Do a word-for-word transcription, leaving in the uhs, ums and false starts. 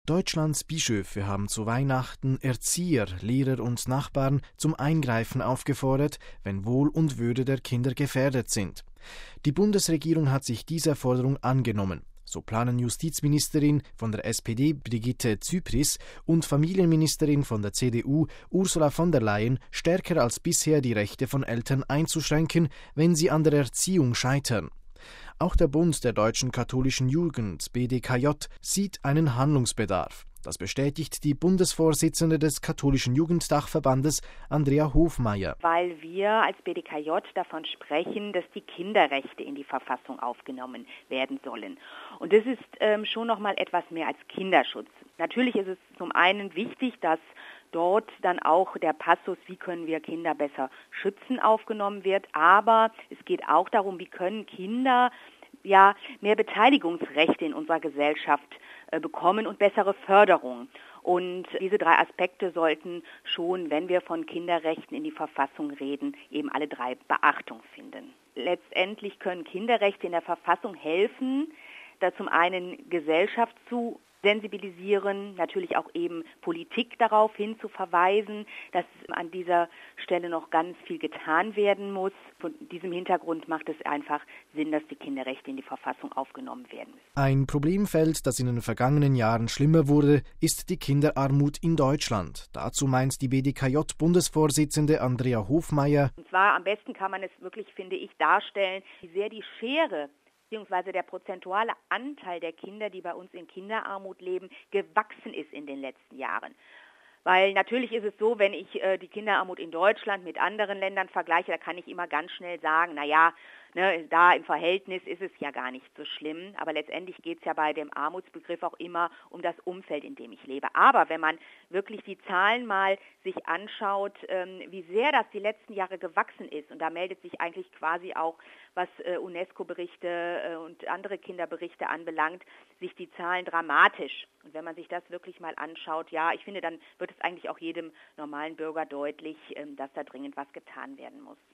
Deutschlands Bischöfe haben zu Weihnachten Erzieher, Lehrer und Nachbarn zum Eingreifen aufgefordert, wenn Wohl und Würde der Kinder gefährdet sind. Die Bundesregierung hat sich dieser Forderung angenommen. So planen Justizministerin von der S P D Brigitte Zypries und Familienministerin von der C D U Ursula von der Leyen stärker als bisher die Rechte von Eltern einzuschränken, wenn sie an der Erziehung scheitern. Auch der Bund der deutschen katholischen Jugend, B D K J, sieht einen Handlungsbedarf. Das bestätigt die Bundesvorsitzende des katholischen Jugenddachverbandes, Andrea Hofmeier. Weil wir als B D K J davon sprechen, dass die Kinderrechte in die Verfassung aufgenommen werden sollen. Und das ist ähm, schon noch mal etwas mehr als Kinderschutz. Natürlich ist es zum einen wichtig, dass dort dann auch der Passus, wie können wir Kinder besser schützen, aufgenommen wird. Aber es geht auch darum, wie können Kinder ja mehr Beteiligungsrechte in unserer Gesellschaft äh, bekommen und bessere Förderung. Und diese drei Aspekte sollten schon, wenn wir von Kinderrechten in die Verfassung reden, eben alle drei Beachtung finden. Letztendlich können Kinderrechte in der Verfassung helfen, da zum einen Gesellschaft zu sensibilisieren, natürlich auch eben Politik darauf hin zu verweisen, dass an dieser Stelle noch ganz viel getan werden muss. Von diesem Hintergrund macht es einfach Sinn, dass die Kinderrechte in die Verfassung aufgenommen werden. Ein Problemfeld, das in den vergangenen Jahren schlimmer wurde, ist die Kinderarmut in Deutschland. Dazu meint die B D K J-Bundesvorsitzende Andrea Hofmeier. Und zwar am besten kann man es wirklich, finde ich, darstellen, wie sehr die Schere beziehungsweise der prozentuale Anteil der Kinder, die bei uns in Kinderarmut leben, gewachsen ist in den letzten Jahren. Weil natürlich ist es so, wenn ich äh, die Kinderarmut in Deutschland mit anderen Ländern vergleiche, da kann ich immer ganz schnell sagen, naja, ne, da im Verhältnis ist es ja gar nicht so schlimm. Aber letztendlich geht es ja bei dem Armutsbegriff auch immer um das Umfeld, in dem ich lebe. Aber wenn man wirklich die Zahlen mal sich anschaut, ähm, wie sehr das die letzten Jahre gewachsen ist, und da meldet sich eigentlich quasi auch, was äh, UNESCO-Berichte äh, und andere Kinderberichte anbelangt, sich die Zahlen dramatisch. Und wenn man sich das wirklich mal anschaut, ja, ich finde, dann wird es eigentlich auch jedem normalen Bürger deutlich, ähm, dass da dringend was getan werden muss.